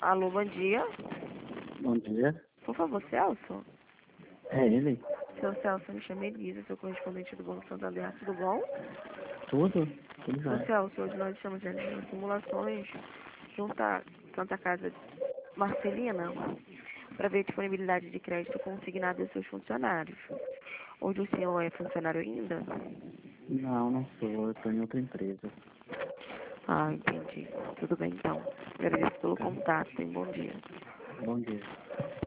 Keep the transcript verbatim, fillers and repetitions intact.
Alô, bom dia. Bom dia. Por favor, Celso. É ele? Seu Celso, me chama Elisa, sou correspondente do Banco Santander, tudo bom? Tudo? Tudo Seu bem. Celso, hoje nós estamos realizando simulações junto à Santa Casa Marcelina para ver a disponibilidade de crédito consignado aos seus funcionários. Hoje o senhor é funcionário ainda? Não, não sou. Eu tô em outra empresa. Ah, entendi. Tudo bem então. Agradeço pelo Tá? contato, hein? Bom dia. Bom dia.